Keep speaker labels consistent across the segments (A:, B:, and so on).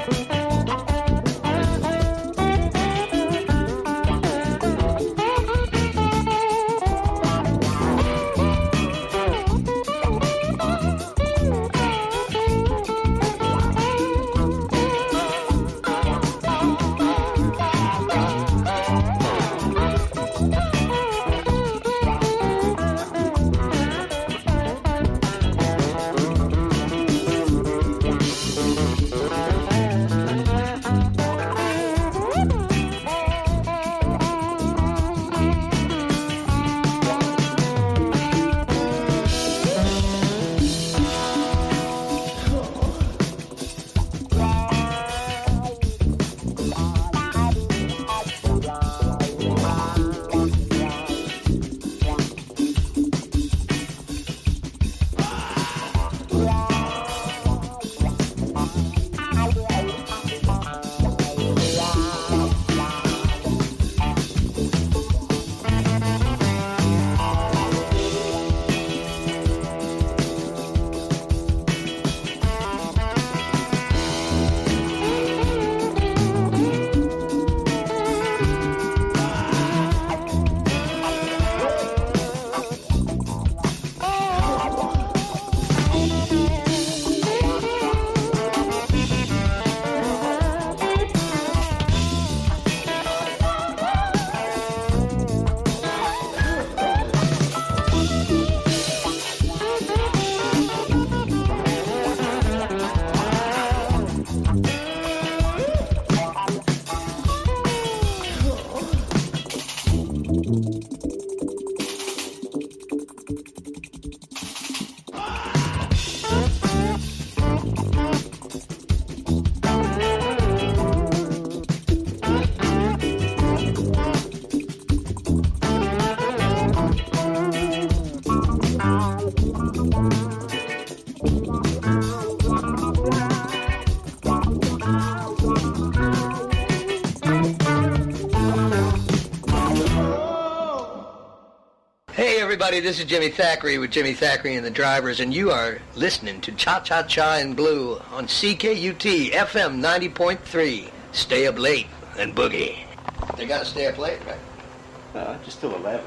A: everybody. This is Jimmy Thackeray with Jimmy Thackeray and the Drivers, and you are listening to Cha-Cha-Cha in Blue on CKUT FM 90.3. Stay up late and boogie. They got to stay up late, right?
B: Just till 11.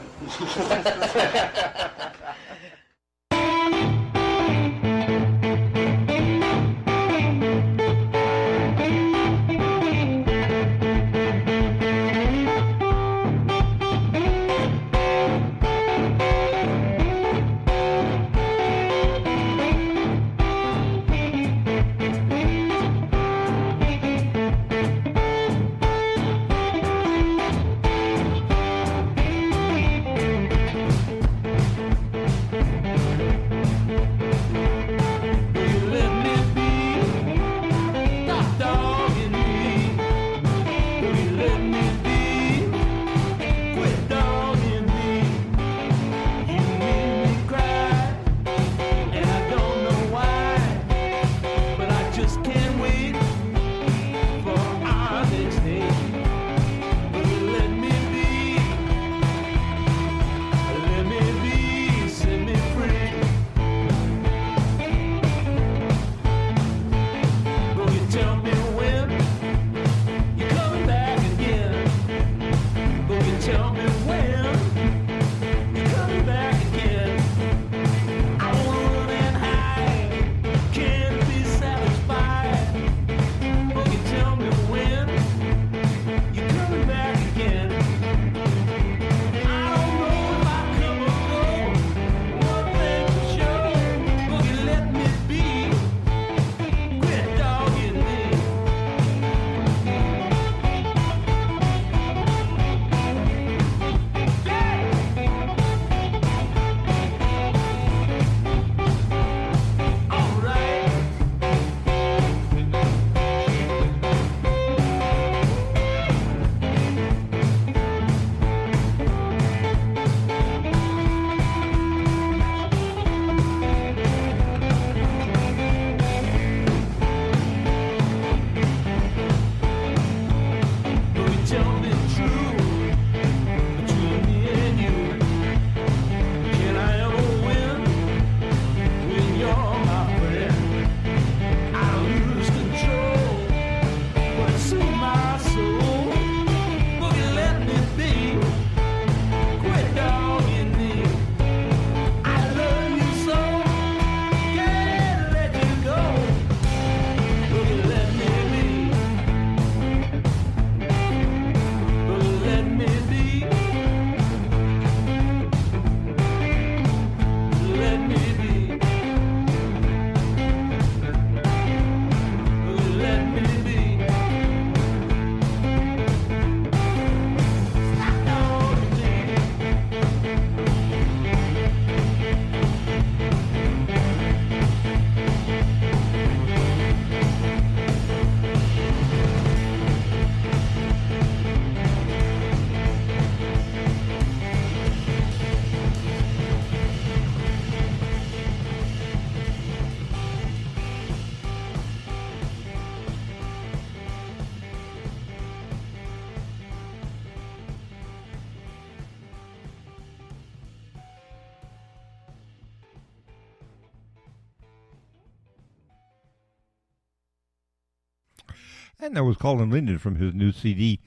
B: And that was Colin Linden from his new CD,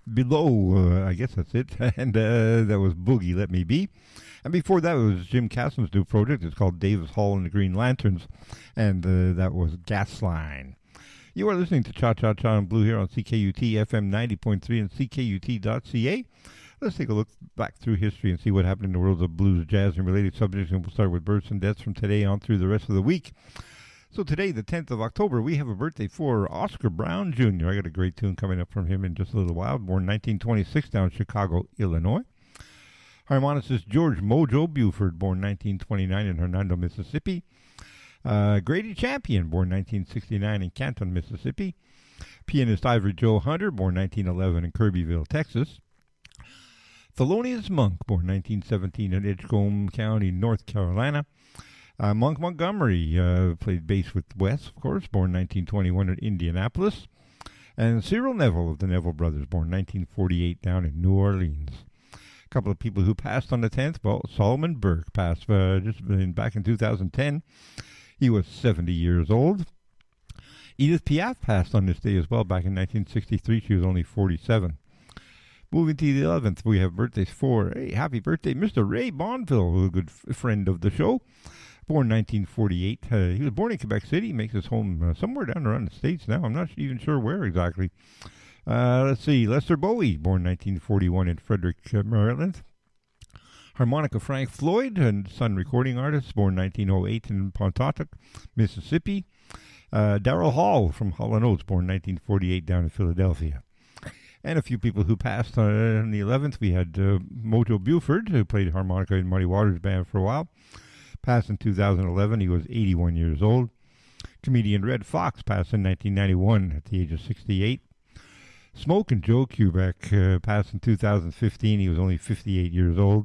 B: Below, I guess that's it. And that was Boogie, Let Me Be. And before that was Jim Caslin's new project. It's called Davis Hall and the Green Lanterns. And that was Gasline. You are listening to Cha Cha Cha and Blue here on CKUT FM 90.3 and CKUT.ca. Let's take a look back through history and see what happened in the world of blues, jazz, and related subjects. And we'll start with births and deaths from today on through the rest of the week. So today, the 10th of October, we have a birthday for Oscar Brown Jr. I got a great tune coming up from him in just a little while. Born 1926 down in Chicago, Illinois. Harmonicist George Mojo Buford, born 1929 in Hernando, Mississippi. Grady Champion, born 1969 in Canton, Mississippi. Pianist Ivory Joe Hunter, born 1911 in Kirbyville, Texas. Thelonious Monk, born 1917 in Edgecombe County, North Carolina. Monk Montgomery played bass with Wes, of course, born 1921 in Indianapolis. And Cyril Neville of the Neville Brothers, born 1948 down in New Orleans. A couple of people who passed on the 10th. Well, Solomon Burke passed back in 2010. He was 70 years old. Edith Piaf passed on this day as well back in 1963. She was only 47. Moving to the 11th, we have birthdays for, hey, happy birthday, Mr. Ray Bonville, a good friend of the show. Born 1948. He was born in Quebec City. He makes his home somewhere down around the States now. I'm not even sure where exactly. Let's see. Lester Bowie, born 1941 in Frederick, Maryland. Harmonica Frank Floyd, and son recording artist, born 1908 in Pontotoc, Mississippi. Daryl Hall from Hall & Oates, born 1948 down in Philadelphia. And a few people who passed on the 11th. We had Mojo Buford, who played harmonica in Muddy Waters Band for a while. Passed in 2011. He was 81 years old. Comedian Red Fox passed in 1991 at the age of 68. Smoke and Joe Kubek passed in 2015. He was only 58 years old.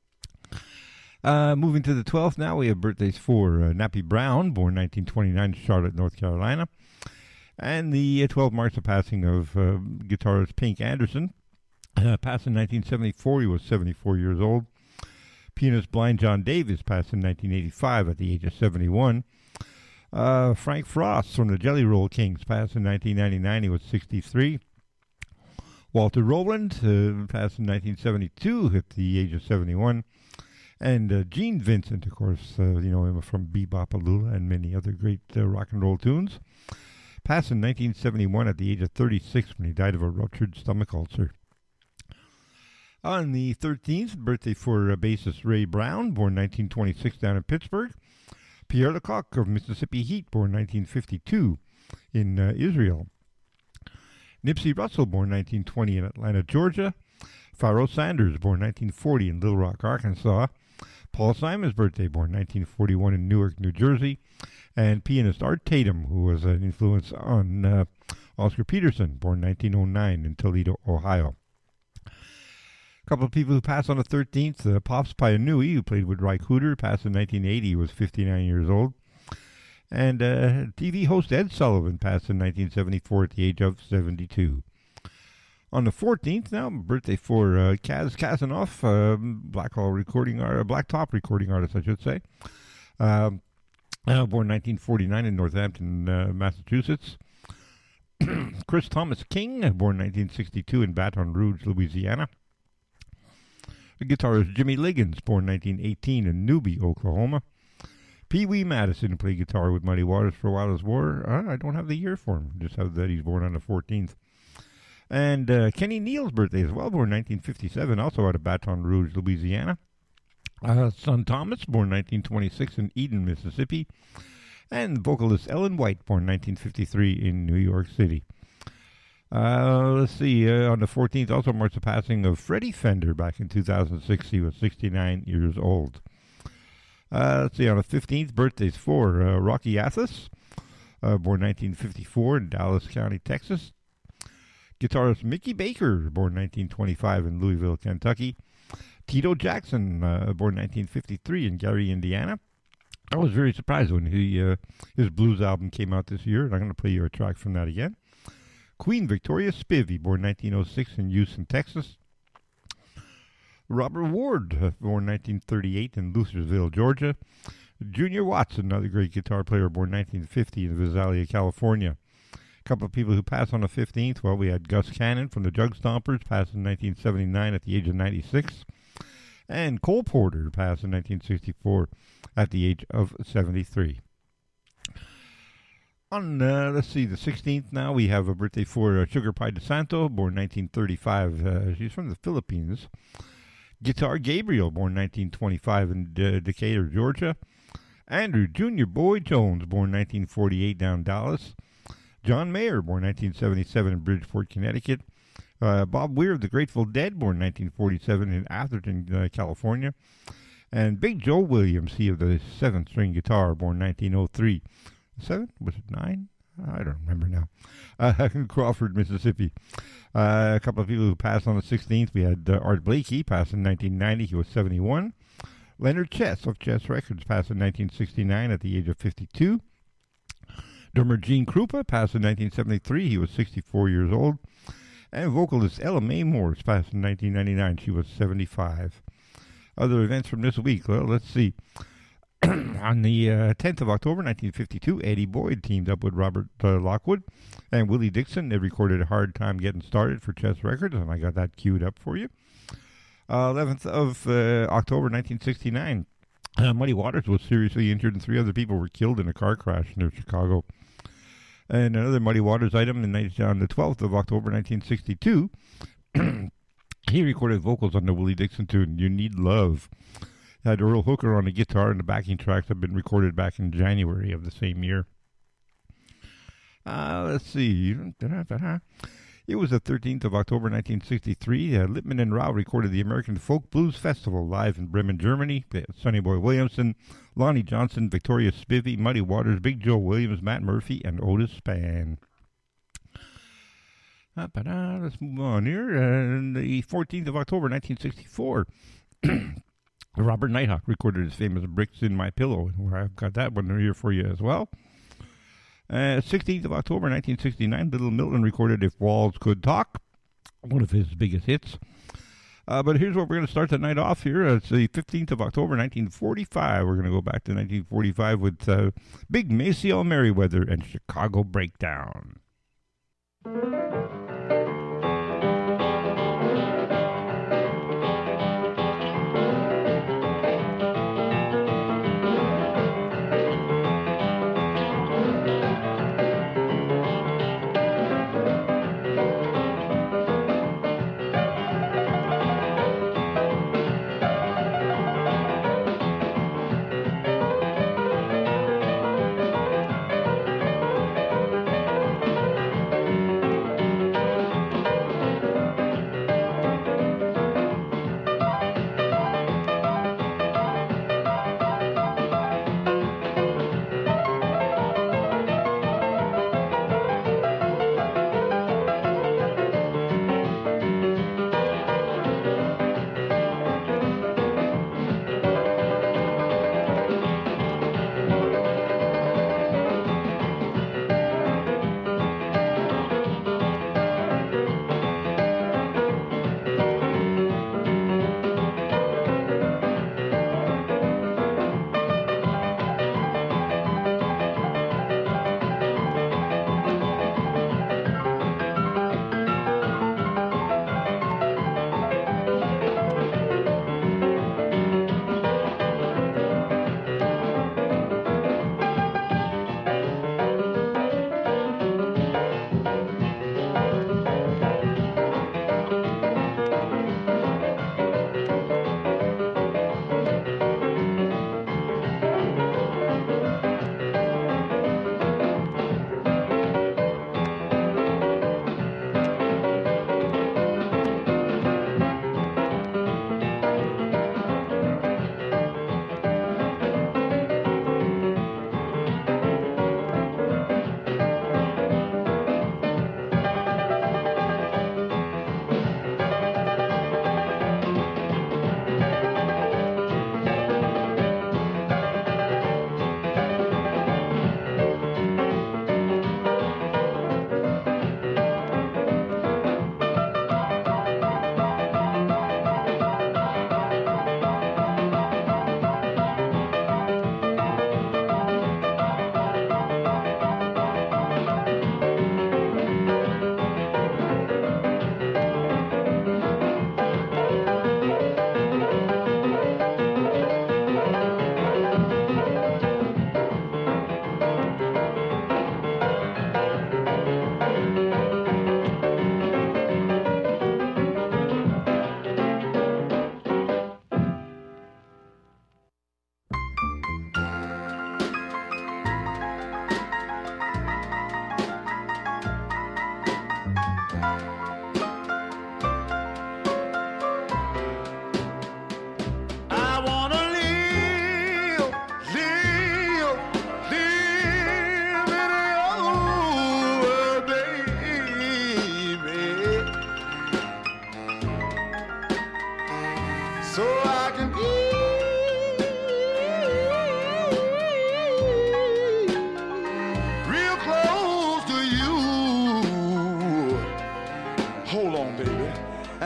B: Moving to the 12th now, we have birthdays for Nappy Brown, born 1929 in Charlotte, North Carolina. And the 12th marks the passing of guitarist Pink Anderson. Passed in 1974, he was 74 years old. Pianist Blind John Davis passed in 1985 at the age of 71. Frank Frost from the Jelly Roll Kings passed in 1999, he was 63. Walter Rowland passed in 1972 at the age of 71. And Gene Vincent, of course, you know him from Bebop-A-Lula and many other great rock and roll tunes. Passed in 1971 at the age of 36 when he died of a ruptured stomach ulcer. On the 13th, birthday for bassist Ray Brown, born 1926 down in Pittsburgh. Pierre Lecoq of Mississippi Heat, born 1952 in Israel. Nipsey Russell, born 1920 in Atlanta, Georgia. Pharoah Sanders, born 1940 in Little Rock, Arkansas. Paul Simon's birthday, born 1941 in Newark, New Jersey. And pianist Art Tatum, who was an influence on Oscar Peterson, born 1909 in Toledo, Ohio. A couple of people who passed on the 13th. Pops Pianui, who played with Ry Cooder, passed in 1980. He was 59 years old. And TV host Ed Sullivan passed in 1974 at the age of 72. On the 14th now, birthday for Kaz Kazanoff, Blacktop recording artist, I should say. Born 1949 in Northampton, Massachusetts. Chris Thomas King, born 1962 in Baton Rouge, Louisiana. The guitarist Jimmy Liggins, born 1918 in Newby, Oklahoma. Pee Wee Madison played guitar with Muddy Waters for a while as war. I don't have the year for him, just have that he's born on the 14th. And Kenny Neal's birthday as well, born 1957, also out of Baton Rouge, Louisiana. Son Thomas, born 1926 in Eden, Mississippi. And vocalist Ellen White, born 1953 in New York City. Let's see, on the 14th also marks the passing of Freddie Fender back in 2006. He was 69 years old. Let's see, on the 15th, birthdays for Rocky Athas, born 1954 in Dallas County, Texas. Guitarist Mickey Baker, born 1925 in Louisville, Kentucky. Tito Jackson, born 1953 in Gary, Indiana. I was very surprised when his blues album came out this year, and I'm going to play you a track from that again. Queen Victoria Spivey, born 1906 in Houston, Texas. Robert Ward, born 1938 in Luthersville, Georgia. Junior Watson, another great guitar player, born 1950 in Visalia, California. A couple of people who passed on the 15th. Well, we had Gus Cannon from the Jug Stompers, passed in 1979 at the age of 96. And Cole Porter passed in 1964 at the age of 73. On, let's see, the 16th now, we have a birthday for Sugar Pie DeSanto, born 1935. She's from the Philippines. Guitar Gabriel, born 1925 in Decatur, Georgia. Andrew Jr. Boyd Jones, born 1948 down Dallas. John Mayer, born 1977 in Bridgeport, Connecticut. Bob Weir of the Grateful Dead, born 1947 in Atherton, California. And Big Joe Williams, he of the 7th-string guitar, born 1903. 7? Was it 9? I don't remember now. Crawford, Mississippi. A couple of people who passed on the 16th. We had Art Blakey, passed in 1990. He was 71. Leonard Chess of Chess Records passed in 1969 at the age of 52. Drummer Gene Krupa passed in 1973. He was 64 years old. And vocalist Ella Mae Morse passed in 1999. She was 75. Other events from this week. Well, let's see. On the 10th of October, 1952, Eddie Boyd teamed up with Robert Lockwood and Willie Dixon. They recorded A Hard Time Getting Started for Chess Records, and I got that queued up for you. 11th of October, 1969, Muddy Waters was seriously injured and 3 other people were killed in a car crash near Chicago. And another Muddy Waters item on the 12th of October, 1962, he recorded vocals on the Willie Dixon tune, You Need Love. Had Earl Hooker on the guitar, and the backing tracks have been recorded back in January of the same year. Let's see. It was the 13th of October, 1963. Lippman and Rao recorded the American Folk Blues Festival live in Bremen, Germany. Sonny Boy Williamson, Lonnie Johnson, Victoria Spivey, Muddy Waters, Big Joe Williams, Matt Murphy, and Otis Spann. Let's move on here. The 14th of October, 1964. Robert Nighthawk recorded his famous Bricks in My Pillow, where I've got that one here for you as well. 16th of October, 1969, Little Milton recorded If Walls Could Talk, one of his biggest hits. But here's what we're going to start the night off here. It's the 15th of October, 1945. We're going to go back to 1945 with Big Maceo Merriweather and Chicago Breakdown.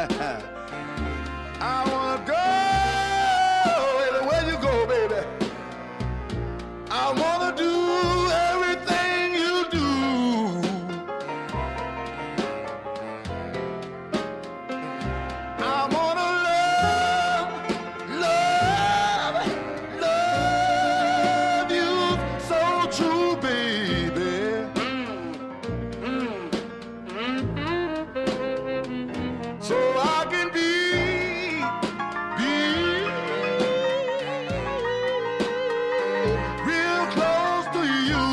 C: I wanna go anywhere you go, baby. I wanna do everything you do. I wanna love, love, love you so true, baby. So I can be real close to you.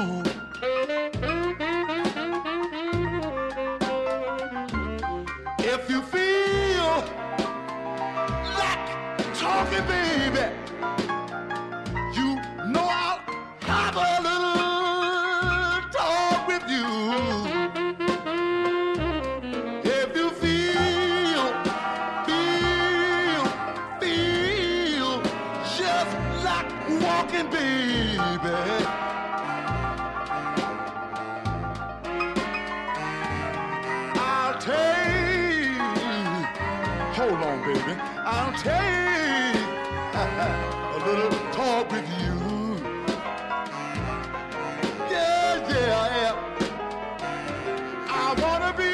C: If you feel like talking, baby, you know I'll have a little talk with you. If you feel just like walking, baby, I'll take, hold on, baby, I'll take a little talk with you. Yeah, yeah, yeah. I wanna be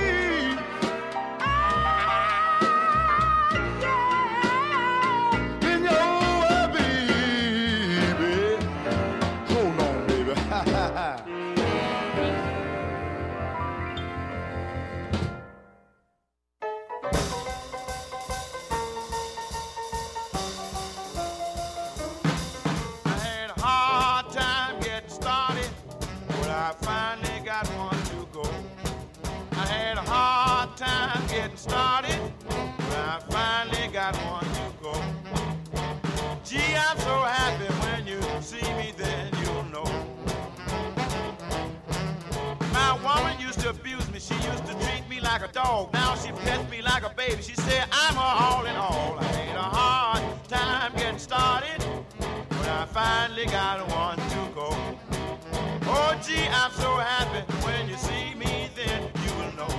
C: in your baby. Hold on, baby.
D: I had a hard time getting started, but I finally got one to go. I had a hard time getting started, but I finally got one to go. Gee, I'm so happy when you see me, then you'll know. My woman used to abuse me, she used to treat me like a dog. Now she pets me like a baby, she said I'm her all in all. I had a hard time getting started, but I finally got one to go. Oh gee, I'm so happy when you see me, then you will know.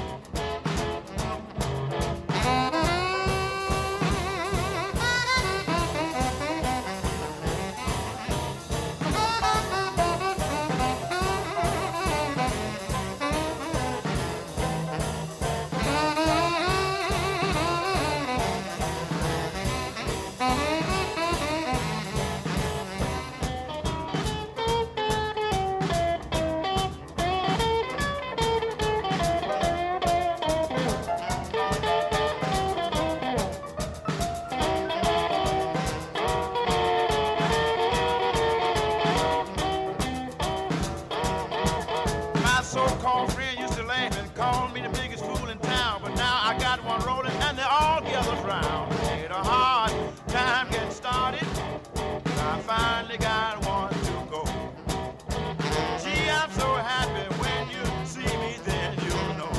D: My so-called friend used to laugh and call me the biggest fool in town, but now I got one rolling and they're all gathered round. I had a hard time getting started, but I finally got one to go. Gee, I'm so happy when you see me, then you'll know.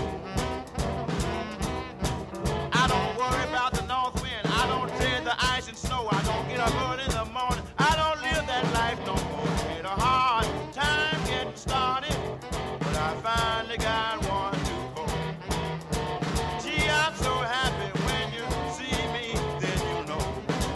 D: I don't worry about the north wind, I don't dread the ice and snow, I don't get up early in the morning, I don't live that life no more. I had a hard time getting started, but I finally got one to go. Gee, I'm so happy when you see me, then you know.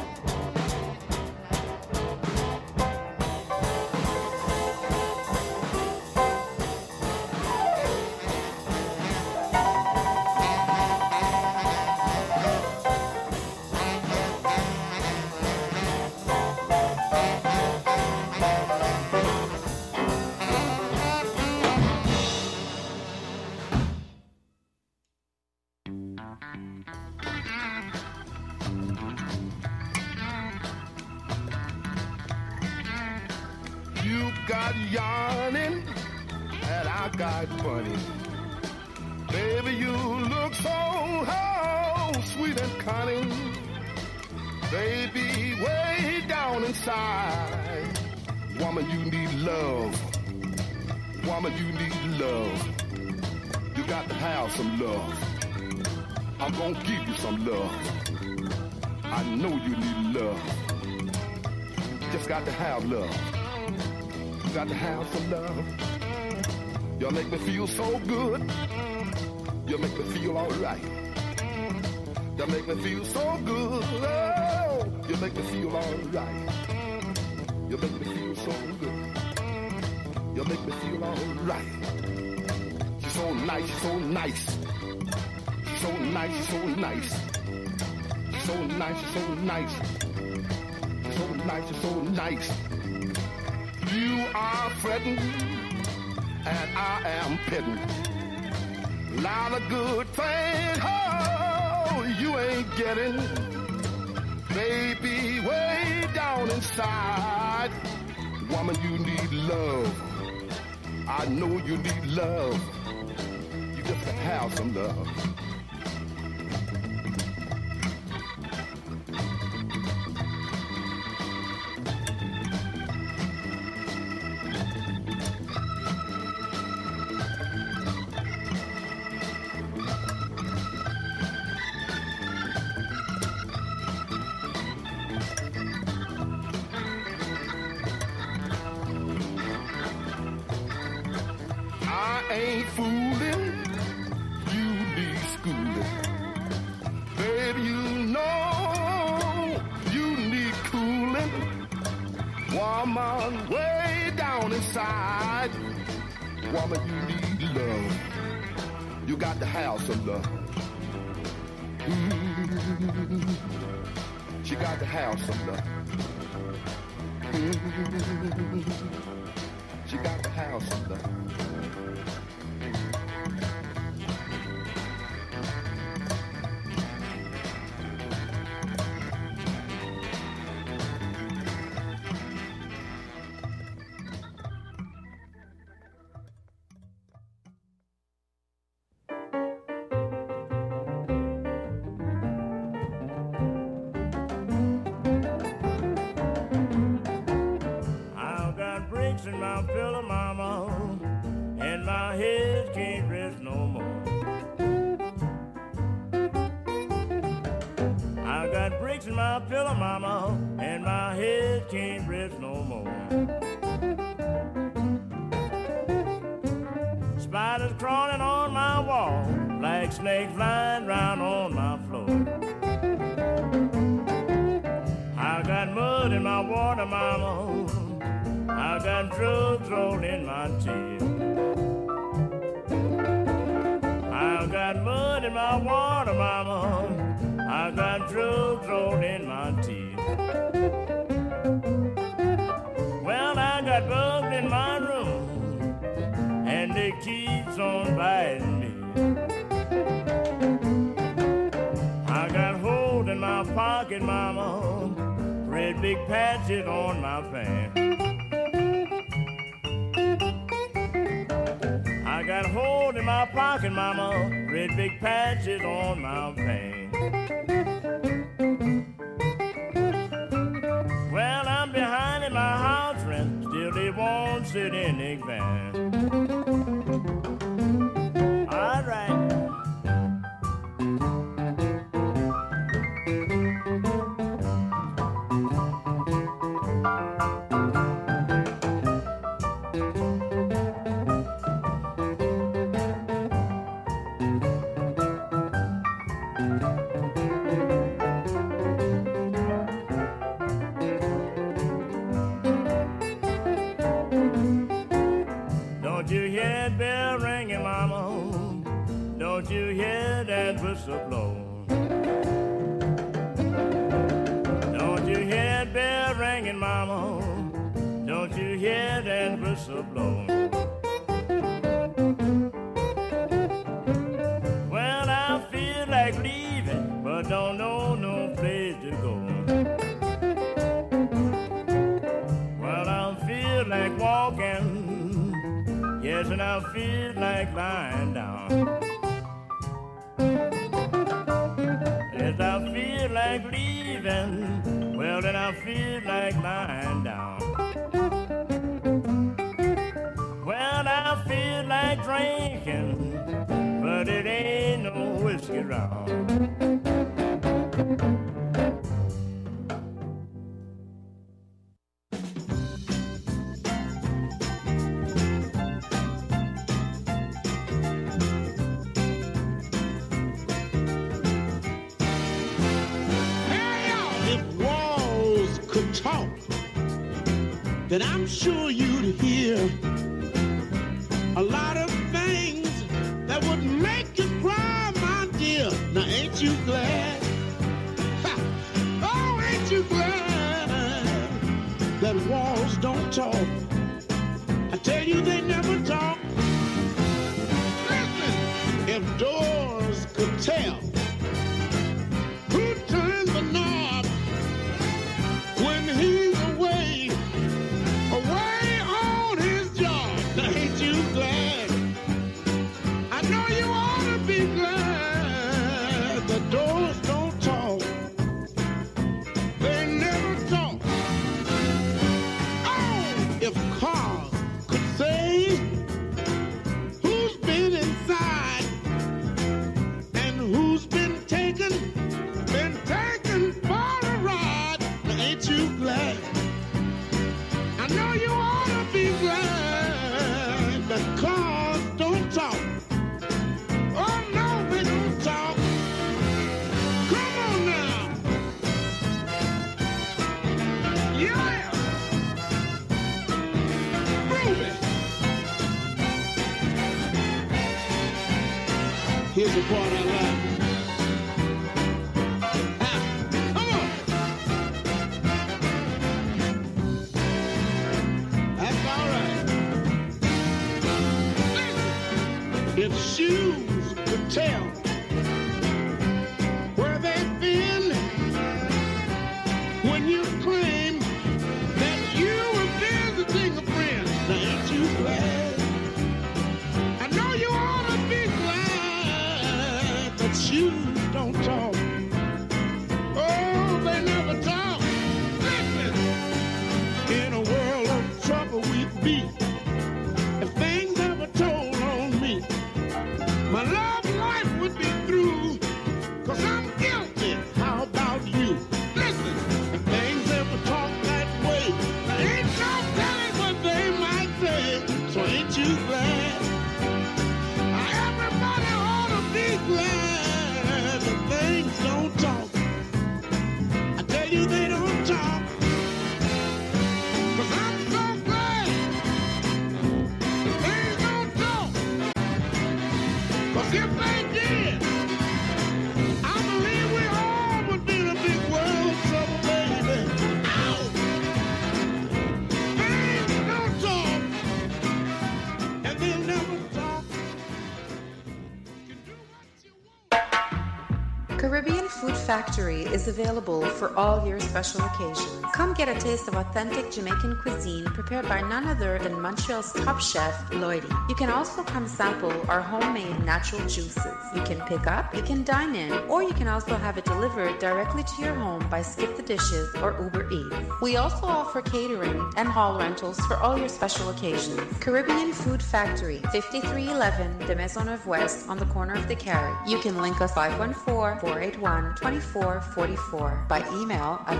C: You got yarning and I got funny. Baby, you look so sweet and cunning. Baby, way down inside, woman, you need love. Woman, you need love. You got to have some love. I'm gonna give you some love. I know you need love. Just got to have love. You got to have some love. You make me feel so good. You make me feel all right. You make me feel so good. Oh, you make me feel all right. You make me feel so good. You make me feel all right. She's so nice, she's so nice. She's so nice, she's so nice. She's so nice, she's so nice. She's so nice, she's so nice. You are fretting, and I am petting. Lot of good things, oh, you ain't getting. Baby, way down inside, woman, you need love. I know you need love. You just gotta have some love. Ain't fooling, you need schooling. Baby, you know you need cooling. Woman, way down inside. Woman, you need love. You got to have some love. She got to have some love. She got to have some love.
E: In my pillow, mama, and my head can't rest no more. I got bricks in my pillow, mama, and my head can't rest no more. Spiders crawling on my wall, like snakes flying round on my floor. I got mud in my water, mama. I got drugs all in my teeth. I got mud in my water, mama. I got drugs all in my teeth. Well, I got bugs in my room, and they keeps on biting me. I got holes in my pocket, mama. Red big patches on my pants. I got a hole in my pocket, mama, red big patches on my pants. Well, I'm behind in my house rent, still they won't sit in the van. All right. Don't you hear that bell ringing, mama? Don't you hear that whistle blow? Don't you hear that bell ringing, mama? Don't you hear that whistle blow? Well, I feel like leaving, but don't know no place to go. Well, I feel like walking, yes, and I feel like lying down. Yes, I feel like leaving, well, then I feel like lying down. Well, I feel like drinking, but it ain't no whiskey round.
F: that I'm sure you'd hear a lot of things that would make you cry, my dear. Now ain't you glad? Ha! Oh, ain't you glad that walls don't talk? I tell you they never talk. Listen, if doors could tell who turns the knob when he's away on his job. Now ain't you glad? I know you ought to be glad the doors don't talk. They never talk. Oh, if cars could say who's been inside and who's been taken for a ride. Now ain't you glad? I know you ought to be glad that cars don't talk. Oh no, they don't talk. Come on now. Yeah. Prove it. Here's the part I like. If shoes could tell where they've been when you claim that you were visiting a friend, now ain't you glad? I know you ought to be glad that shoes don't talk. Oh, they never talk. Listen, in a world of trouble we'd be if things ever told on me. My love life would be through, 'cause I'm guilty. How about you? Listen, if things ever talk that way, there ain't no telling what they might say. So ain't you glad? Everybody ought to be glad that things don't talk. I tell you they don't talk. 'Cause I'm so glad that things don't talk. 'Cause if they did, I believe we all would be in a big world of trouble, baby. Ow! Things don't talk, and they'll never talk. You can do what you want.
G: Caribbean Food Factory is available for all your special occasions. Come get a taste of authentic Jamaican cuisine prepared by none other than Montreal's top chef, Lloydie. You can also come sample our homemade natural juices. You can pick up, you can dine in, or you can also have it delivered directly to your home by Skip the Dishes or Uber Eats. We also offer catering and hall rentals for all your special occasions. Caribbean Food Factory, 5311 de Maisonneuve West on the corner of the Carry. You can link us 514-481-2444 by email at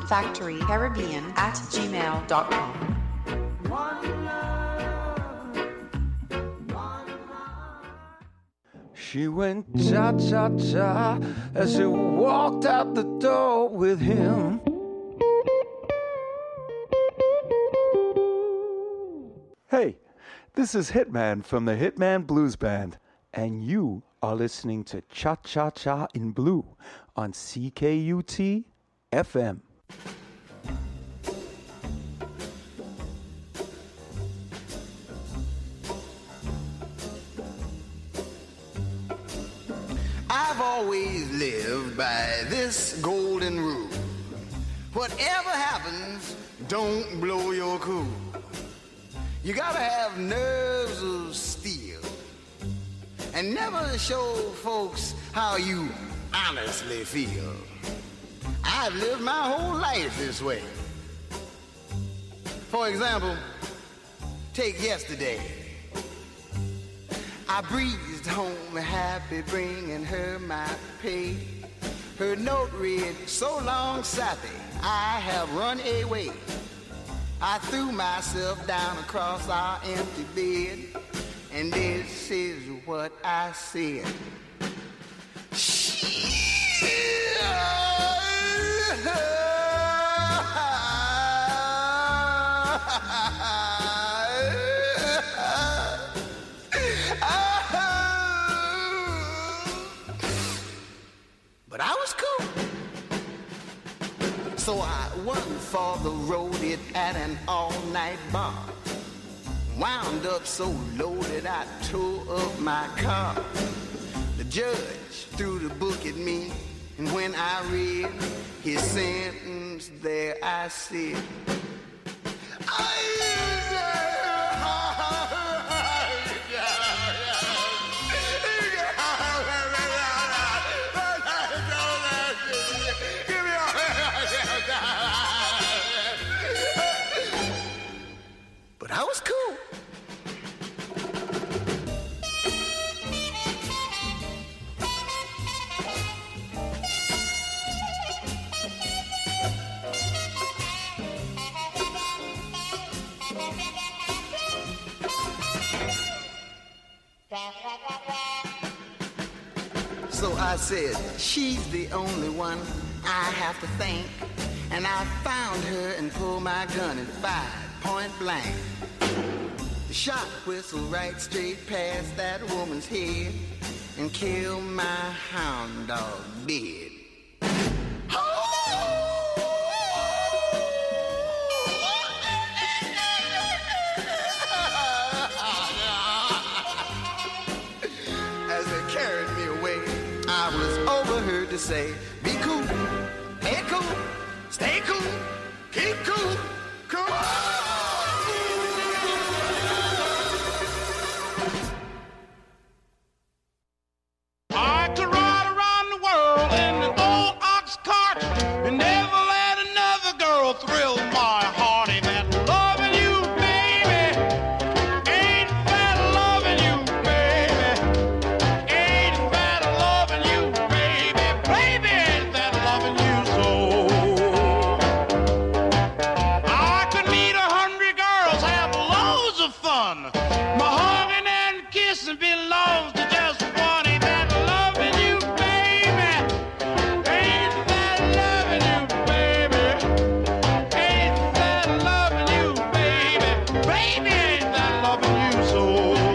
G: foodfactorycaribbean@gmail.com.
H: She went cha-cha-cha as she walked out the door with him. Hey, this is Hitman from the Hitman Blues Band, and you are listening to Cha-Cha-Cha in Blue on CKUT FM.
I: I've always lived by this golden rule. Whatever happens, don't blow your cool. You gotta have nerves of steel and never show folks how you honestly feel. I've lived my whole life this way. For example, take yesterday. I breezed home happy, bringing her my pay. Her note read, so long, sappy, I have run away. I threw myself down across our empty bed, and this is what I said. So I won for the road it at an all-night bar. Wound up so loaded I tore up my car. The judge threw the book at me, and when I read his sentence, there I sit. But I was cool. So I said, she's the only one I have to thank. And I found her and pulled my gun at 5 point blank. The shot whistled right straight past that woman's head and killed my hound dog dead. As they carried me away, I was overheard to say, be cool, play it cool, stay cool, keep cool, cool.
D: I could ride around the world in an old ox cart and never let another girl thrill my heart. Ain't that loving you, baby? Ain't that loving you, baby? Ain't that loving you, baby? Baby, ain't that loving you so? I could meet 100 girls, have loads of fun. My hugging and kissing belongs to just one. Ain't that loving you, baby? Ain't that loving you, baby? Ain't that loving you, baby? Baby, ain't that loving you so?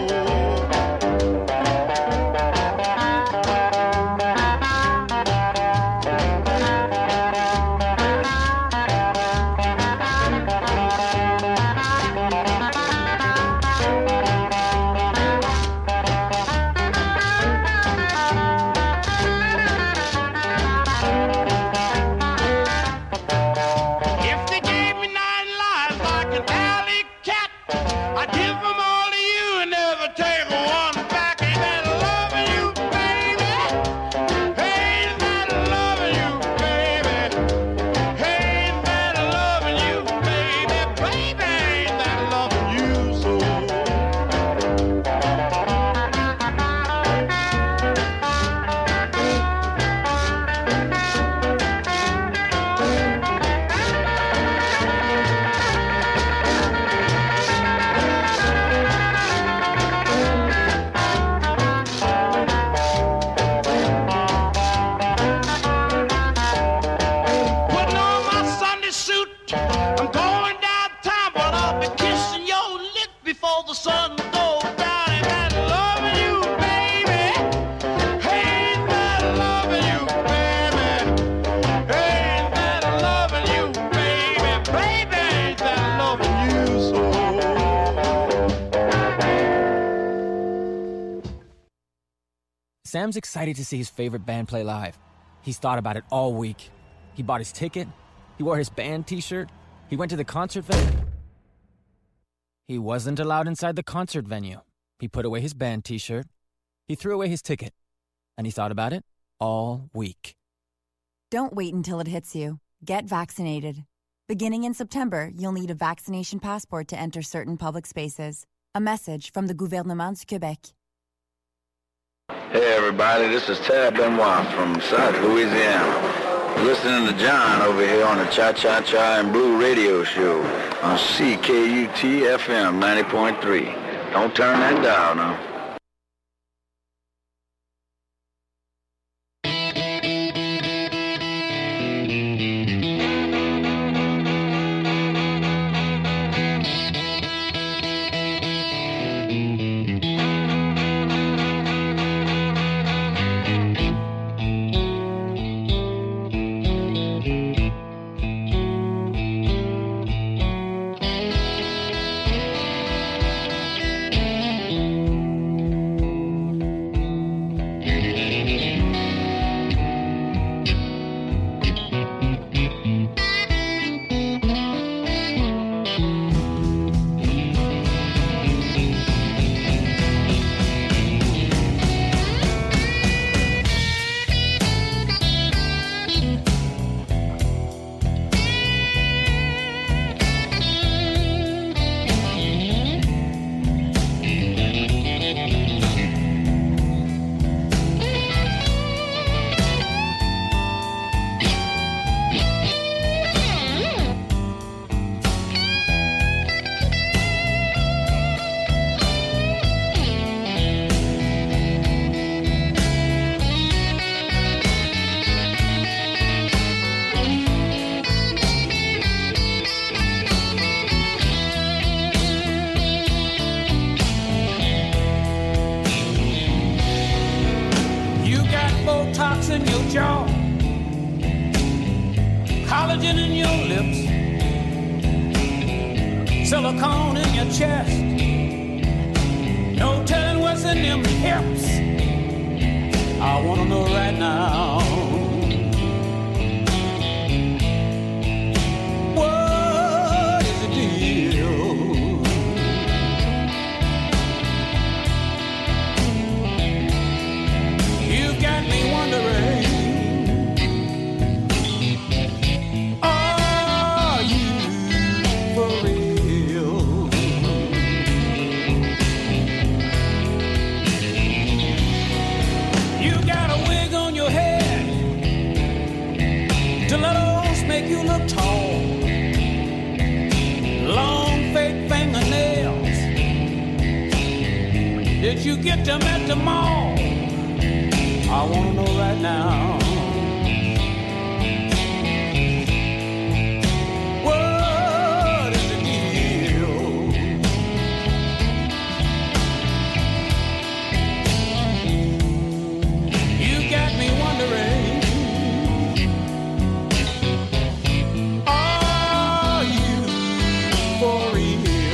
D: If they gave me 9 lives like an alley cat, I'd give them all to you and never take one back. Ain't that loving you, baby? Ain't that loving you, baby? Ain't that loving you, baby? Baby, ain't that loving you so? Putting on my Sunday suit, I'm going downtown, but I'll be kissing your lips before the sun goes down. Ain't that loving you, baby? Ain't that loving you, baby? Ain't that loving you, baby? Baby, ain't that loving you so?
J: Sam's excited to see his favorite band play live. He's thought about it all week. He bought his ticket. He wore his band t-shirt. He went to the concert venue. He wasn't allowed inside the concert venue. He put away his band t-shirt. He threw away his ticket. And he thought about it all week.
K: Don't wait until it hits you. Get vaccinated. Beginning in September, you'll need a vaccination passport to enter certain public spaces. A message from the Gouvernement du Québec.
L: Hey everybody, this is Tab Benoit from South Louisiana. Listening to John over here on the Cha-Cha-Cha and Blue radio show on CKUT FM 90.3. Don't turn that dial now.
E: Botox in your jaw, collagen in your lips, silicone in your chest. No telling what's in them hips. I wanna know right now. What is the deal? You've got me wondering. Are you for real? You got a wig on your head, stilettos make you look tall, long fake fingernails. Did you get them at the mall? I wanna know right now. What is the deal? You got me wondering. Are you for real?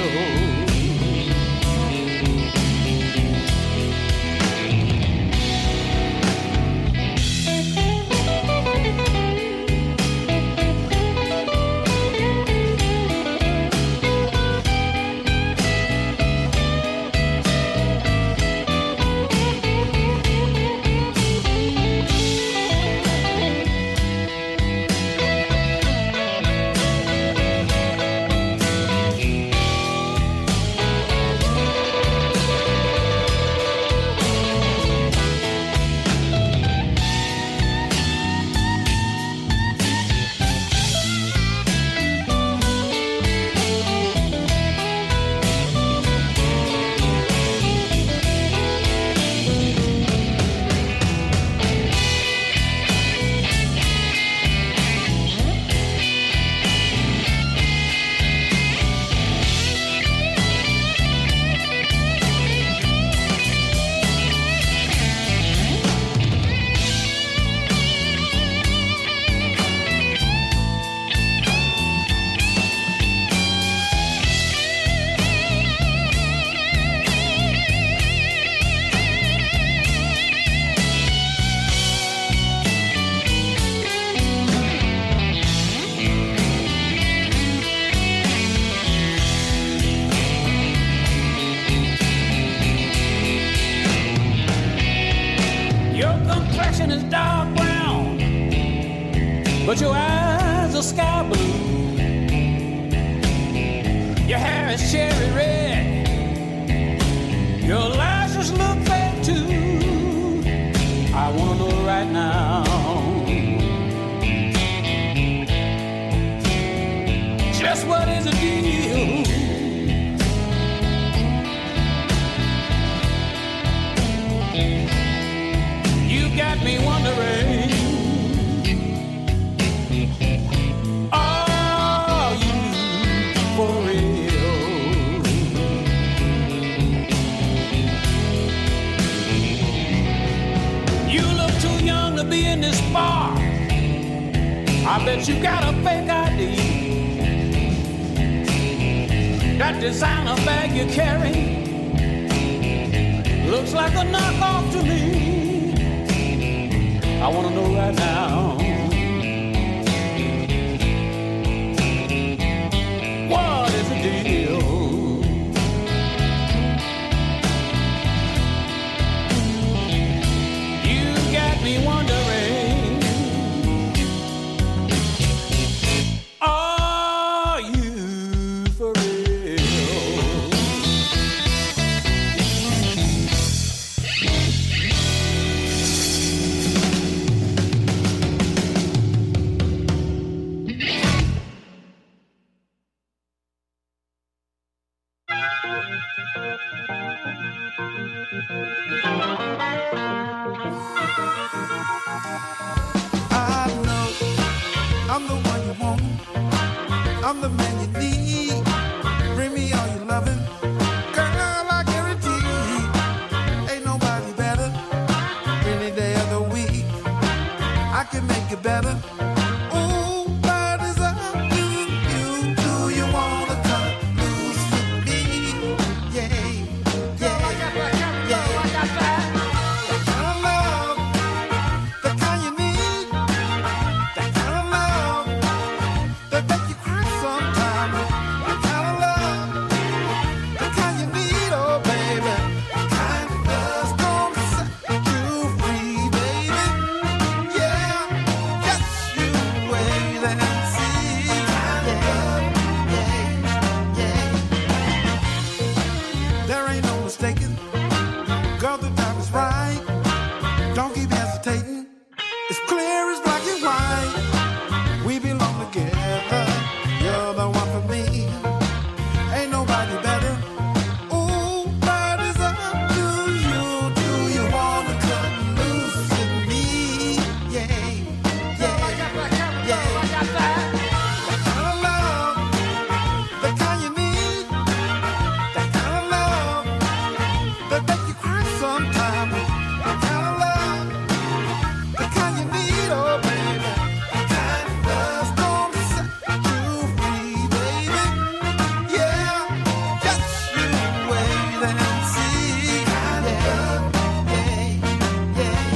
E: Your complexion is dark brown, but your eyes are sky blue. Your hair is cherry red. Your lashes look fake too. I wanna know right now. Just what is the deal? You got me wondering. Are you for real? You look too young to be in this bar. I bet you got a fake ID. That designer bag you carry looks like a knockoff to me. I wanna know right now. What is the deal? You got me wondering. Are you for real?
M: I know I'm the one you want. I'm the man you need. Bring me all your loving. Girl, I guarantee ain't nobody better any day of the week. you better. Ooh, that is up to you. Do you wanna cut loose with me? Yeah, yeah, yeah. That kind of love, the kind you need. That kind of love that make you cry sometime. That kind of love, the kind you need, oh baby. That kind of love's gonna set you free, baby. Yeah, just you wait and see. Kind of love, yeah, yeah. There ain't no mistaking. Girl, the time is right. Don't keep hesitating. It's clear as black and white. We belong together. You're the one for me. Ain't nobody better. Ooh, that is up to you. Do you wanna cut loose with me? Yeah, yeah, yeah. That kind of love, the kind you need. That kind of love that make you cry sometime. That kind of love, the kind you need, oh baby. That kind of love's gonna set you free, baby. Yeah, just you wait and see. Kind of love, yeah, yeah.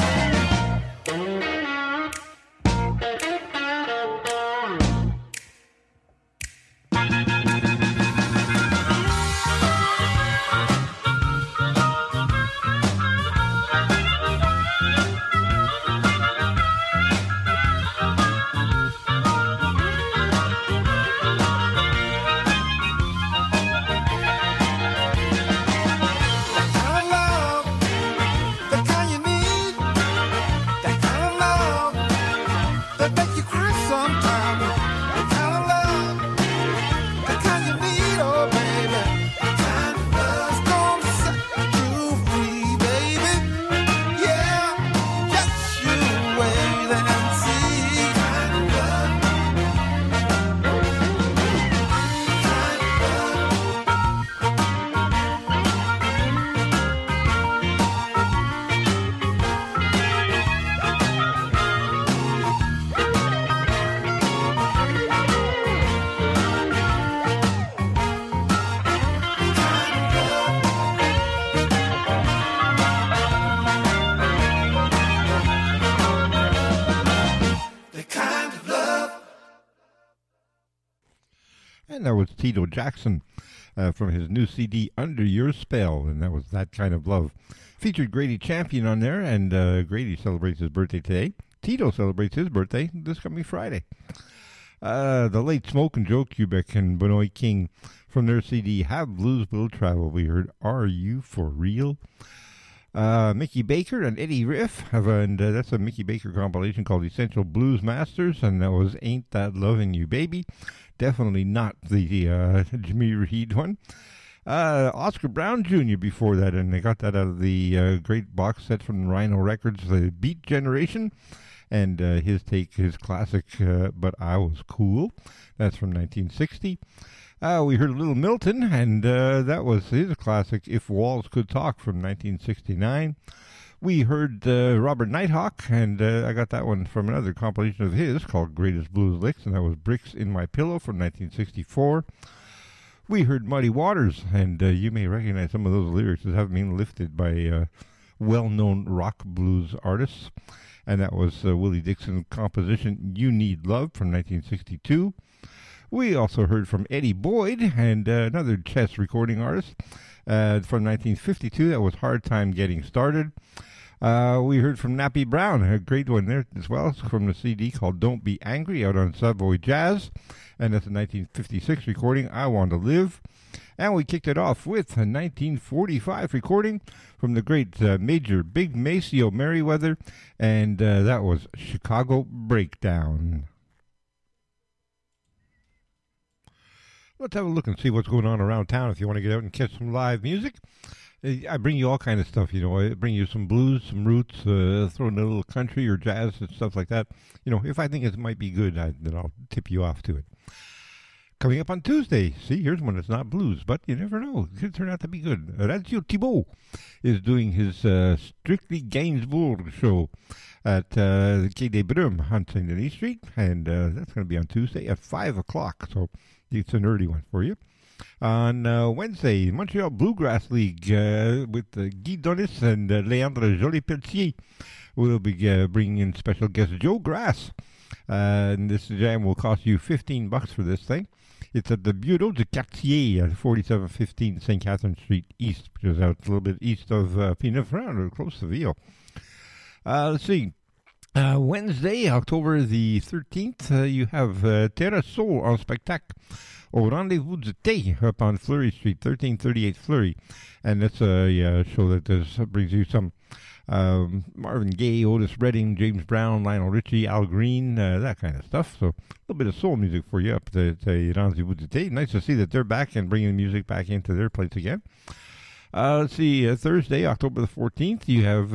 M: That kind of love, the kind you need. That kind of love that make you cry sometime. That kind of love, the kind you need, oh baby. That kind of love's gonna set you free, baby. Yeah, just you wait and see. Kind of love, the kind of love.
B: And that was Tito Jackson from his new CD, Under Your Spell, and that was That Kind of Love. Featured Grady Champion on there, and Grady celebrates his birthday today. Tito celebrates his birthday this coming Friday. The late Smoke and Joe Kubek and Benoit King from their CD, Have Blues Will Travel. We heard Are You For Real? Mickey Baker and Eddie Riff and that's a Mickey Baker compilation called Essential Blues Masters, and that was Ain't That Lovin' You Baby. Definitely not the Jimmy Reed one. Oscar Brown Jr. before that, and they got that out of the great box set from Rhino Records, the Beat Generation, and his classic But I Was Cool. That's from 1960. We heard Little Milton, and that was his classic If Walls Could Talk from 1969. We heard Robert Nighthawk, and I got that one from another compilation of his called Greatest Blues Licks, and that was Bricks in My Pillow from 1964. We heard Muddy Waters, and you may recognize some of those lyrics as having been lifted by well-known rock blues artists, and that was Willie Dixon's composition You Need Love from 1962. We also heard from Eddie Boyd, and another chess recording artist from 1952. That was Hard Time Getting Started. We heard from Nappy Brown, a great one there as well. It's from the CD called Don't Be Angry, out on Savoy Jazz. And that's a 1956 recording, I Want to Live. And we kicked it off with a 1945 recording from the great Major Big Maceo Merriweather. And that was Chicago Breakdown. Let's have a look and see what's going on around town if you want to get out and catch some live music. I bring you all kind of stuff, you know. I bring you some blues, some roots, throw in a little country or jazz and stuff like that. You know, if I think it might be good, then I'll tip you off to it. Coming up on Tuesday, see, here's one that's not blues, but you never know. It could turn out to be good. Radio Thibault is doing his Strictly Gainsbourg show at the Quai des Brumes on St. Denis Street, and that's going to be on Tuesday at 5 o'clock, so it's an early one for you. On Wednesday, Montreal Bluegrass League with Guy Donis and Leandre Joly-Pelletier will be bringing in special guest Joe Grass. And this jam will cost you $15 for this thing. It's at the Bureau du Quartier at 4715 St. Catherine Street East, which is out a little bit east of Pinafran, or close to Ville. Let's see. Wednesday, October the 13th, you have Terra Soul en spectacle au Rendez-vous du Thé up on Fleury Street, 1338 Fleury. And that's a show that brings you some Marvin Gaye, Otis Redding, James Brown, Lionel Richie, Al Green, that kind of stuff. So a little bit of soul music for you up at the Rendez-vous du Thé. Nice to see that they're back and bringing music back into their place again. Let's see, Thursday, October the 14th, you have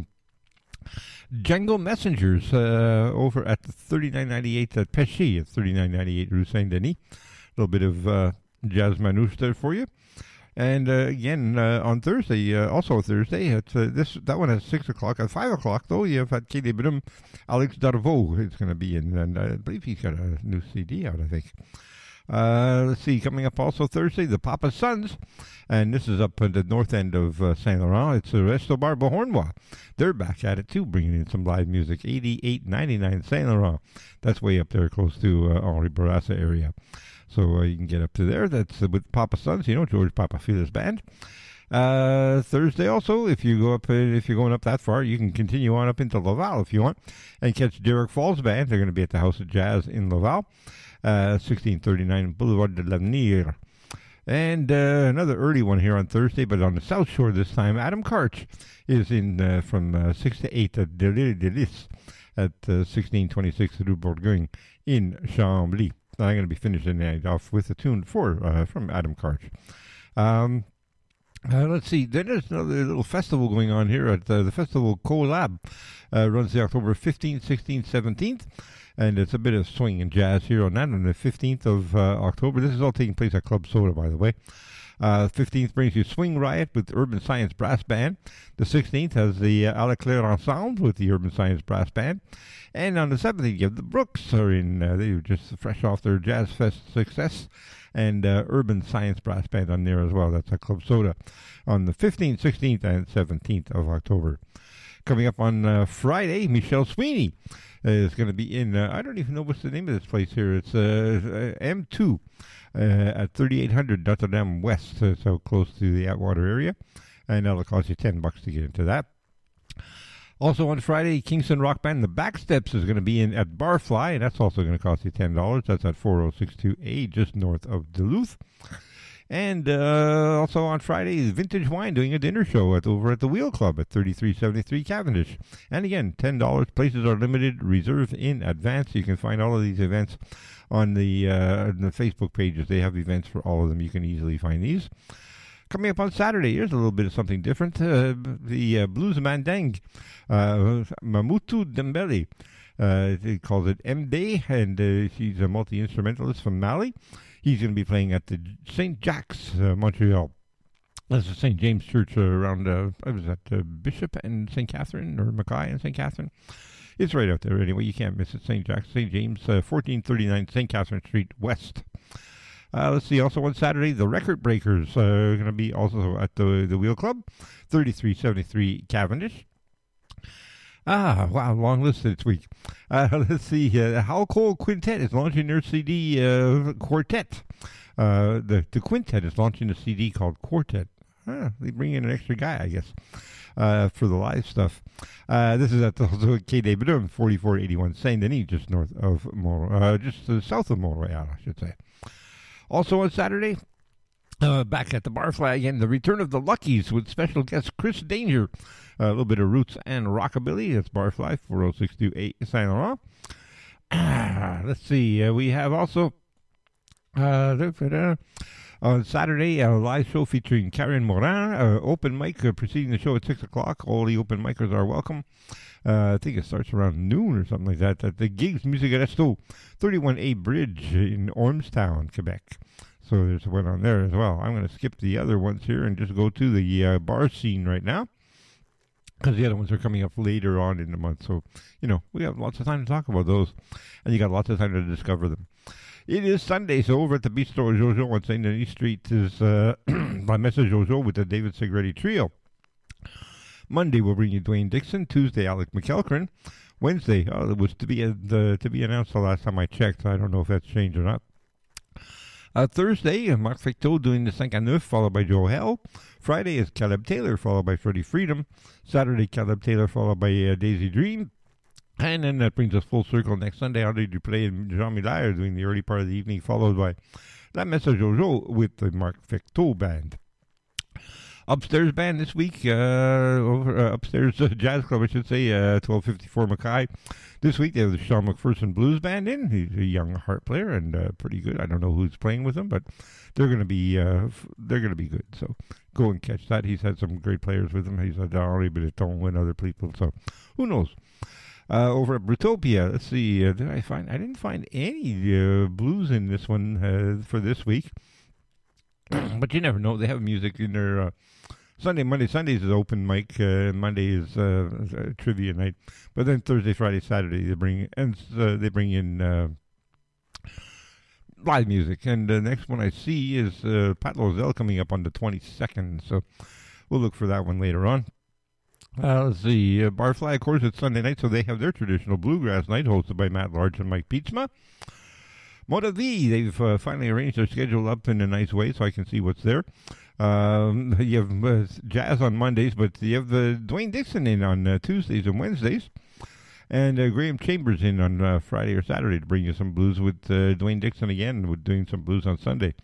B: Django Messengers over at 3998 at Péchy at 3998 Rue Saint-Denis. A little bit of jazz manouche there for you. And again, on Thursday, also Thursday, that one at 6 o'clock. At 5 o'clock, though, you have at Quai des Brumes, Alex Darvaux is going to be in, and I believe he's got a new CD out, I think. Let's see, coming up also Thursday, the Papa Sons, and this is up at the north end of Saint Laurent. It's the Resto Bar Beauharnois. They're back at it, too, bringing in some live music. 8899 Saint Laurent. That's way up there close to Henri Bourassa area. So you can get up to there. That's with Papa Sons, George Papafilas Band. Thursday also, if you're going up that far, you can continue on up into Laval if you want, and catch Derek Falls Band. They're going to be at the House of Jazz in Laval, 1639 Boulevard de l'Avenir. And another early one here on Thursday, but on the South Shore this time. Adam Karch is in from 6 to 8 at Delille de Lys at 1626 Rue Bourgogne in Chambly. I'm going to be finishing the night off with a tune from Adam Karch. Let's see. Then there's another little festival going on here at the festival Collab. Runs the October 15th, 16th, 17th. And it's a bit of swing and jazz here on that on the 15th of October. This is all taking place at Club Soda, by the way. 15th brings you Swing Riot with the Urban Science Brass Band. The 16th has the A la Claire Ensemble with the Urban Science Brass Band. And on the 17th, you have the Brooks are in. They were just fresh off their Jazz Fest success. And Urban Science Brass Band on there as well. That's at Club Soda on the 15th, 16th, and 17th of October. Coming up on Friday, Michelle Sweeney is going to be in, I don't even know what's the name of this place here. It's M2 at 3800 Notre Dame West, so close to the Atwater area. And that'll cost you $10 to get into that. Also on Friday, Kingston Rock Band, the Backsteps is going to be in at Barfly, and that's also going to cost you $10. That's at 4062A, just north of Duluth. And also on Friday, Vintage Wine doing a dinner show over at the Wheel Club at 3373 Cavendish. And again, $10. Places are limited. Reserve in advance. You can find all of these events on the Facebook pages. They have events for all of them. You can easily find these. Coming up on Saturday, here's a little bit of something different. The Blues Mandingue, Mamutu Dembele. He calls it MD, and she's a multi-instrumentalist from Mali. He's going to be playing at the St. Jacques, Montreal. That's the St. James Church around, was that Bishop and St. Catherine, or Mackay and St. Catherine? It's right out there anyway. You can't miss it. St. Jacques, St. James, 1439 St. Catherine Street West. Let's see, also on Saturday, the Record Breakers are going to be also at the Wheel Club, 3373 Cavendish. Wow, long list this week. Let's see, Hal Cole Quintet is launching their CD Quartet. The Quintet is launching a CD called Quartet. They bring in an extra guy, I guess, for the live stuff. This is at the Quai des Brumes, 4481 Saint Denis, just north of south of Montreal, I should say. Also on Saturday, back at the Barfly again, the return of the Luckies with special guest Chris Danger. A little bit of roots and rockabilly. That's Barfly, 40628 Saint Laurent. Let's see, we have also On Saturday, a live show featuring Karen Morin, open mic preceding the show at 6 o'clock. All the open micers are welcome. I think it starts around noon or something like that. At the Gigs Music Resto, 31A Bridge in Ormstown, Quebec. So there's one on there as well. I'm going to skip the other ones here and just go to the bar scene right now, because the other ones are coming up later on in the month. So, you know, we have lots of time to talk about those, and you got lots of time to discover them. It is Sunday, so over at the Bistro Jojo on St. Denis Street is my Message Jojo with the David Segretti Trio. Monday, we'll bring you Dwayne Dixon. Tuesday, Alec McElkrin. Wednesday, it was to be announced the last time I checked. So I don't know if that's changed or not. Thursday, Marc Fecteau doing the 5 à 9, followed by Joe Hell. Friday is Caleb Taylor, followed by Freddie Freedom. Saturday, Caleb Taylor, followed by Daisy Dream. And then that brings us full circle. Next Sunday, André Duplay and Jean Miller doing the early part of the evening, followed by La Messa Jojo with the Marc Fecteau Band. Upstairs band this week, Upstairs Jazz Club, I should say, 1254 Mackay. This week they have the Sean McPherson Blues Band in. He's a young harp player and pretty good. I don't know who's playing with him, but they're going to be good. So go and catch that. He's had some great players with him. He's had Henri Breton and other people. So who knows? Over at Brutopia, let's see. I didn't find any blues in this one for this week. But you never know. They have music in their Sundays is open mic. Monday is trivia night. But then Thursday, Friday, Saturday they bring in live music. And the next one I see is Pat Lozelle coming up on the 22nd. So we'll look for that one later on. Let's see. Barfly, of course, it's Sunday night, so they have their traditional bluegrass night hosted by Matt Large and Mike Pietzma. Moda V, they've finally arranged their schedule up in a nice way so I can see what's there. You have jazz on Mondays, but you have Dwayne Dixon in on Tuesdays and Wednesdays. And Graham Chambers in on Friday or Saturday to bring you some blues with Dwayne Dixon again, with doing some blues on Sunday.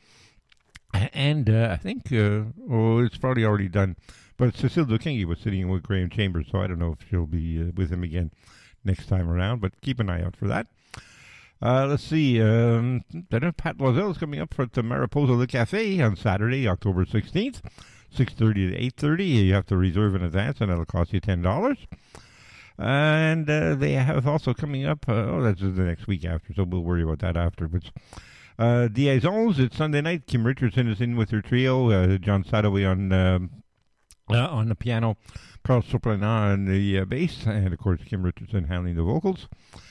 B: And I think, it's probably already done, but Cecile Duquesne was sitting with Graham Chambers, so I don't know if she'll be with him again next time around, but keep an eye out for that. Let's see. Pat Loiselle is coming up for the Mariposa Le Café on Saturday, October 16th, 6:30 to 8:30. You have to reserve in advance, and that'll cost you $10. And they have also coming up, that's the next week after, so we'll worry about that afterwards. Diazons, it's Sunday night. Kim Richardson is in with her trio. John Sadoway on the piano. Carl Sopranat on the bass. And, of course, Kim Richardson handling the vocals.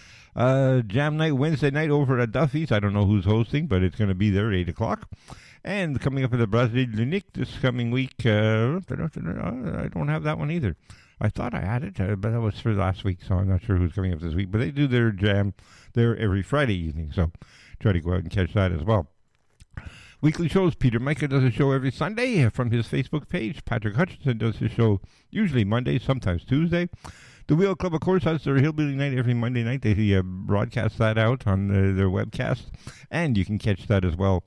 B: Jam night Wednesday night over at Duffy's. I don't know who's hosting, but it's going to be there at 8 o'clock. And coming up at the Brasil L'Unique this coming week, I don't have that one either. I thought I had it, but that was for last week, so I'm not sure who's coming up this week. But they do their jam there every Friday evening, so try to go out and catch that as well. Weekly shows. Peter Micah does a show every Sunday from his Facebook page. Patrick Hutchinson does his show usually Monday, sometimes Tuesday. The Wheel Club, of course, has their Hillbilly Night every Monday night. They broadcast that out on their webcast, and you can catch that as well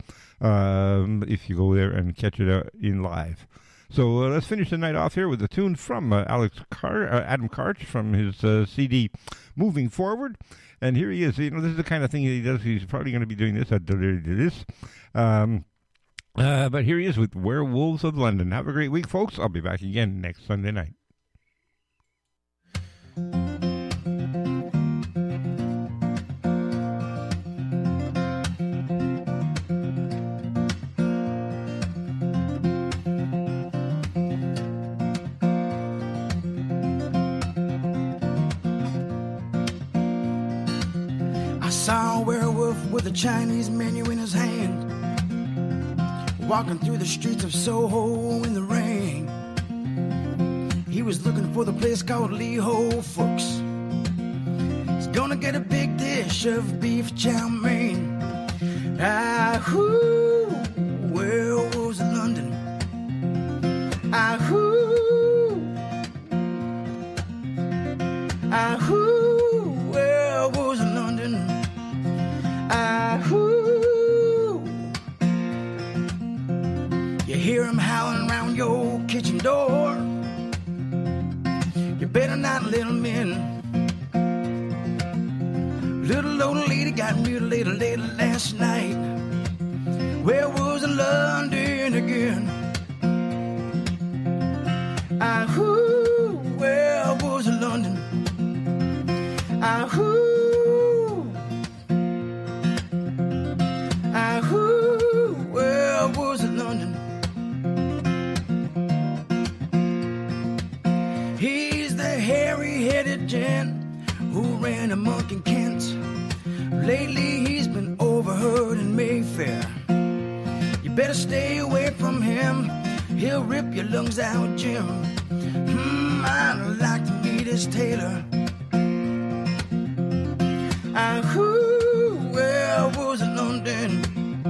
B: if you go there and catch it in live. So let's finish the night off here with a tune from Adam Karch from his CD Moving Forward. And here he is. You know, this is the kind of thing that he does. He's probably going to be doing this at this. But here he is with Werewolves of London. Have a great week, folks. I'll be back again next Sunday night.
N: I saw a werewolf with a Chinese menu in his hand, walking through the streets of Soho in the rain. He was looking for the place called Lee Ho Fooks. He's gonna get a big dish of beef chow mein. Ah-hoo, werewolves in London. Ah-hoo, ah-hoo, werewolves in London. Ah-hoo. You hear him howling around your kitchen door. You better not let him in. Little old lady got mutilated late last night. where was London again? Where was London? Where was London? He's the hairy-headed gent who ran amok in Kent. Lately he's been overheard in Mayfair. You better stay away from him. He'll rip your lungs out, Jim. I'd like to meet his tailor. Where was London?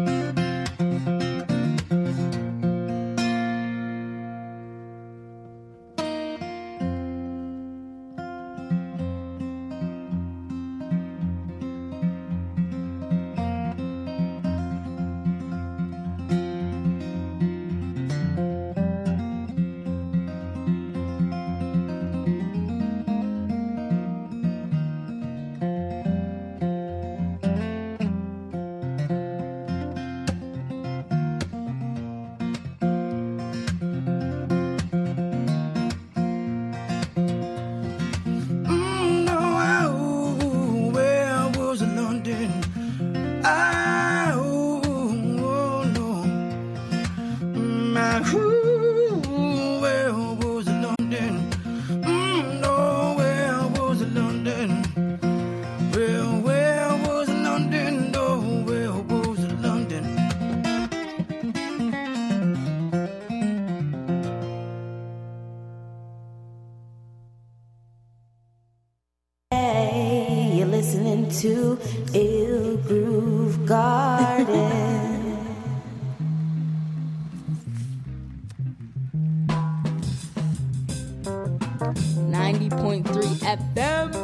O: To Ill Groove Garden. FM.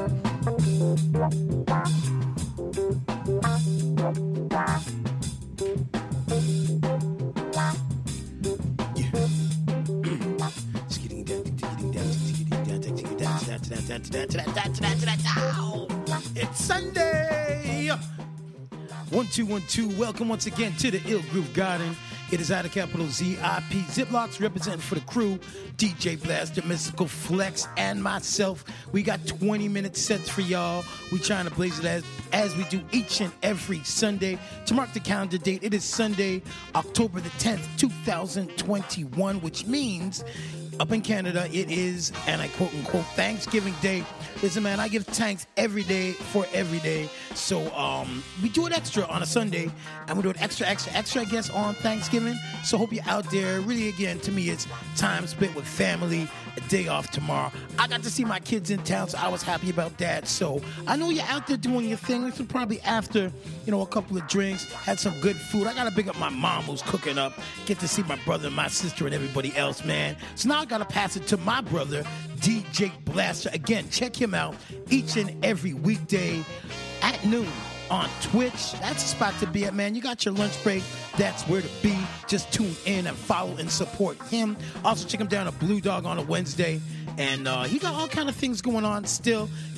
P: It's Sunday. 1212. Welcome once again to the Ill Groove Garden. It is out of capital ZIP Ziplocs representing for the crew, DJ Blaster, Mystical Flex, and myself. We got 20-minute sets for y'all. We trying to blaze it as we do each and every Sunday. To mark the calendar date, it is Sunday, October the 10th, 2021, which means up in Canada, it is, and I quote unquote, Thanksgiving Day. Listen, man, I give thanks every day for every day. So we do it extra on a Sunday, and we do it extra, I guess, on Thanksgiving. So hope you're out there. Really, again, to me, it's time spent with family, a day off tomorrow. I got to see my kids in town, so I was happy about that. So I know you're out there doing your thing. So probably after, a couple of drinks, had some good food. I got to big up my mom who's cooking up, get to see my brother and my sister and everybody else, man. So now I got to pass it to my brother, DJ Blaster. Again, check him out each and every weekday at noon on Twitch. That's a spot to be at, man. You got your lunch break. That's where to be. Just tune in and follow and support him. Also, check him down at Blue Dog on a Wednesday. And he got all kind of things going on still.